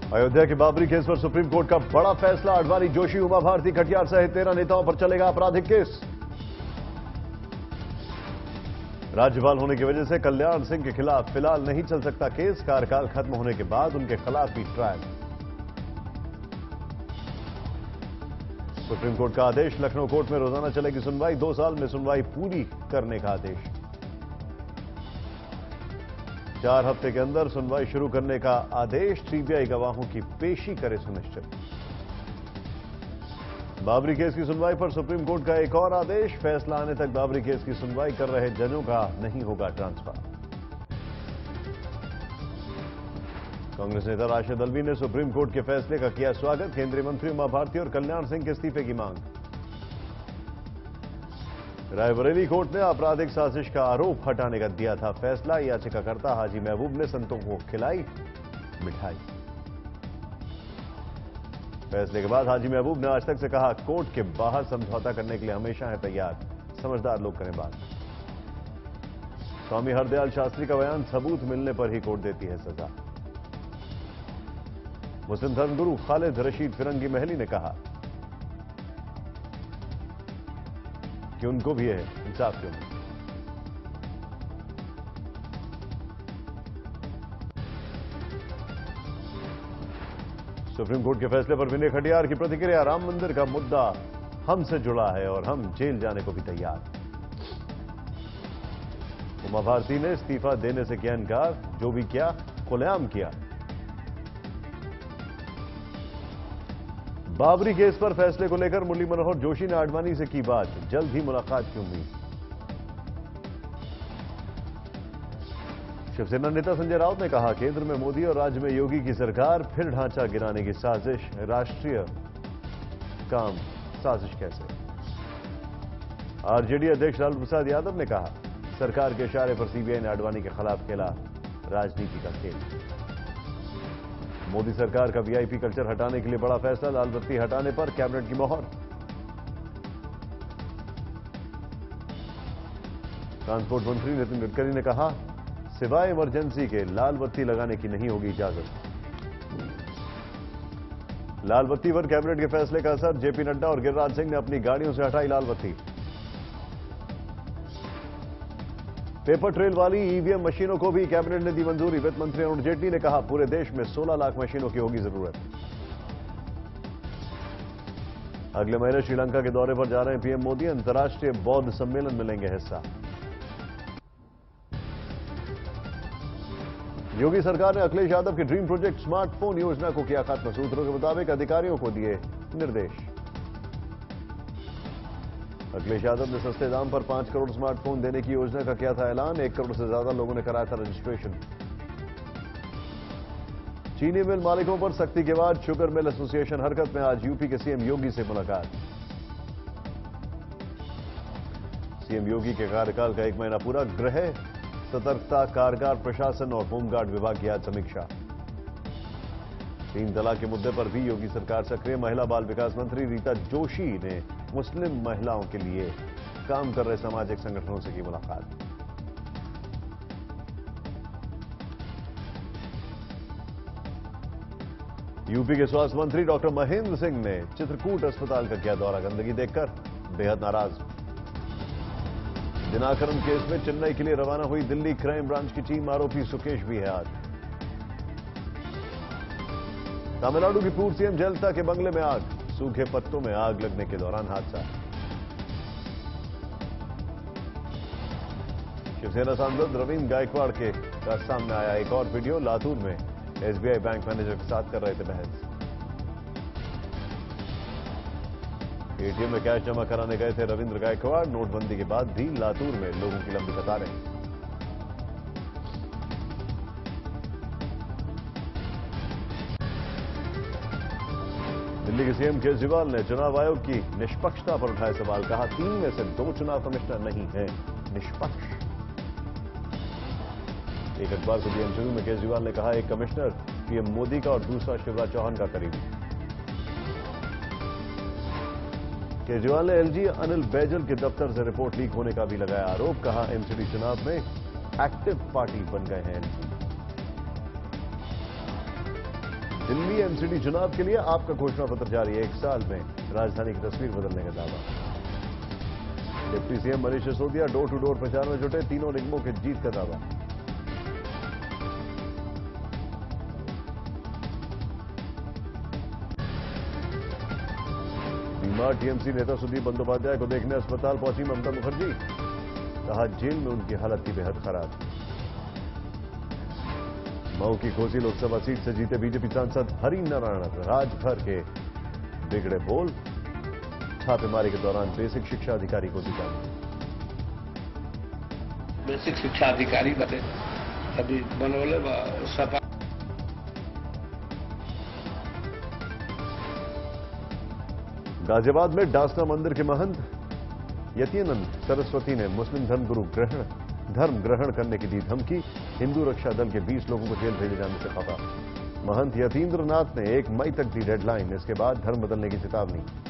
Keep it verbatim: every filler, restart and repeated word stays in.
अयोध्या के बाबरी केस पर supreme court का बड़ा फैसला। आडवाणी, जोशी, उमा भारती, खटियार सहित तेरह नेताओं पर चलेगा आपराधिक केस। राज्यपाल होने की वजह से कल्याण सिंह के खिलाफ फिलहाल नहीं चल सकता केस। कार्यकाल खत्म होने के बाद उनके खिलाफ भी ट्रायल। सुप्रीम कोर्ट का आदेश। लखनऊ कोर्ट में रोजाना चलेगी सुनवाई। दो साल में सुनवाई पूरी करने का आदेश। चार हफ्ते के अंदर सुनवाई शुरू करने का आदेश। सीबीआई गवाहों की पेशी करे सुनिश्चित। बाबरी केस की सुनवाई पर सुप्रीम कोर्ट का एक और आदेश। फैसला आने तक बाबरी केस की सुनवाई कर रहे जजों का नहीं होगा ट्रांसफर। कांग्रेस नेता राशिद अल्वी ने सुप्रीम कोर्ट के फैसले का किया स्वागत। केंद्रीय मंत्री उमा भारती और कल्याण सिंह के इस्तीफे की मांग। रायबरेली कोर्ट ने आपराधिक साजिश का आरोप हटाने का दिया था फैसला। याचिकाकर्ता हाजी महबूब ने संतों को खिलाई मिठाई। फैसले के बाद हाजी महबूब ने आज तक से कहा, कोर्ट के बाहर समझौता करने के लिए हमेशा है तैयार। समझदार लोग करें बात। स्वामी हरदयाल शास्त्री का बयान, सबूत मिलने पर ही कोर्ट देती है सजा। मुस्लिम धर्मगुरु खालिद रशीद फिरंगी महली ने कहा कि उनको भी है इंसाफ की उम्मीद। सुप्रीम कोर्ट के फैसले पर विनय खटियार की प्रतिक्रिया। राम मंदिर का मुद्दा हमसे जुड़ा है और हम जेल जाने को भी तैयार। उमा भारती ने इस्तीफा देने से किया इनकार। जो भी किया खुलेआम किया। बाबरी केस पर फैसले को लेकर मुरली मनोहर जोशी ने आडवाणी से की बात। जल्द ही मुलाकात की उम्मीद। शिवसेना नेता संजय राउत ने कहा, केंद्र में मोदी और राज्य में योगी की सरकार, फिर ढांचा गिराने की साजिश। राष्ट्रीय काम साजिश कैसे। आरजेडी अध्यक्ष लालू प्रसाद यादव ने कहा, सरकार के इशारे पर सीबीआई ने आडवाणी के खिलाफ खेला राजनीति का खेल। मोदी सरकार का वीआईपी कल्चर हटाने के लिए बड़ा फैसला। लाल बत्ती हटाने पर कैबिनेट की मोहर। ट्रांसपोर्ट मंत्री नितिन गडकरी ने कहा, सिवाय इमरजेंसी के लाल बत्ती लगाने की नहीं होगी इजाजत। लाल बत्ती पर कैबिनेट के फैसले का असर। जेपी नड्डा और गिरिराज सिंह ने अपनी गाड़ियों से हटाई लाल बत्ती। पेपर ट्रेल वाली ईवीएम मशीनों को भी कैबिनेट ने दी मंजूरी। वित्त मंत्री अरुण जेटली ने कहा, पूरे देश में सोलह लाख मशीनों की होगी जरूरत। अगले महीने श्रीलंका के दौरे पर जा रहे हैं पीएम मोदी। अंतर्राष्ट्रीय बौद्ध सम्मेलन में लेंगे हिस्सा। योगी सरकार ने अखिलेश यादव की ड्रीम प्रोजेक्ट स्मार्टफोन योजना को किया खत्म। सूत्रों के मुताबिक अधिकारियों को दिए निर्देश। अखिलेश यादव ने सस्ते दाम पर पांच करोड़ स्मार्टफोन देने की योजना का किया था ऐलान। एक करोड़ से ज्यादा लोगों ने कराया था रजिस्ट्रेशन। चीनी मिल मालिकों पर सख्ती के बाद शुगर मिल एसोसिएशन हरकत में। आज यूपी के सीएम योगी से मुलाकात। सीएम योगी के कार्यकाल का एक महीना पूरा। गृह, सतर्कता, कारागार प्रशासन और होमगार्ड विभाग की आज समीक्षा। तीन तलाक के मुद्दे पर भी योगी सरकार सक्रिय। महिला बाल विकास मंत्री रीता जोशी ने मुस्लिम महिलाओं के लिए काम कर रहे सामाजिक संगठनों से की मुलाकात। यूपी के स्वास्थ्य मंत्री डॉक्टर महेंद्र सिंह ने चित्रकूट अस्पताल का किया दौरा। गंदगी देखकर बेहद नाराज। दिनाकरन केस में चेन्नई के लिए रवाना हुई दिल्ली क्राइम ब्रांच की टीम। आरोपी सुकेश भी है आज। तमिलनाडु की पूर्व सीएम जयललिता के बंगले में आग। सूखे पत्तों में आग लगने के दौरान हादसा। शिवसेना सांसद रविंद्र गायकवाड़ के का सामने आया एक और वीडियो। लातूर में एसबीआई बैंक मैनेजर के साथ कर रहे थे बहस। एटीएम में कैश जमा कराने गए थे रविंद्र गायकवाड़। नोटबंदी के बाद भी लातूर में लोगों की लंबी कतारें। दिल्ली के सीएम केजरीवाल ने चुनाव आयोग की निष्पक्षता पर उठाए सवाल। कहा, तीन में से दो चुनाव कमिश्नर नहीं है निष्पक्ष। एक अखबार को दिए इंटरव्यू में केजरीवाल ने कहा, एक कमिश्नर पीएम मोदी का और दूसरा शिवराज चौहान का करीबी। केजरीवाल ने एलजी अनिल बैजल के दफ्तर से रिपोर्ट लीक होने का भी लगाया आरोप। कहा, एमसीडी चुनाव में एक्टिव पार्टी बन गए हैं एलजी। दिल्ली एमसीडी चुनाव के लिए आपका घोषणा पत्र जारी है। एक साल में राजधानी की तस्वीर बदलने का दावा। Deputy CM Manish Sisodia door to door प्रचार में जुटे, तीनों निगमों के जीत का दावा। बीमार टीएमसी नेता सुदीप बंदोपाध्याय को देखने अस्पताल पहुंची ममता मुखर्जी। कहा जेल में उनकी हालत थी बेहद खराब। मऊ की घोसी लोकसभा सीट से जीते बीजेपी सांसद हरि नारायण राजभर के बिगड़े बोल। छापेमारी के दौरान बेसिक शिक्षा अधिकारी को दी जानी। बेसिक शिक्षा अधिकारी बने अभी बनोले सपा। गाजियाबाद में डासना मंदिर के महंत यतीनंद सरस्वती ने मुस्लिम धर्मगुरु ग्रहण धर्म ग्रहण करने की दी धमकी। हिंदू रक्षा दल के बीस लोगों को जेल भेजे जाने से खबा। महंत यतीन्द्र नाथ ने एक मई तक दी डेडलाइन, इसके बाद धर्म बदलने की चेतावनी।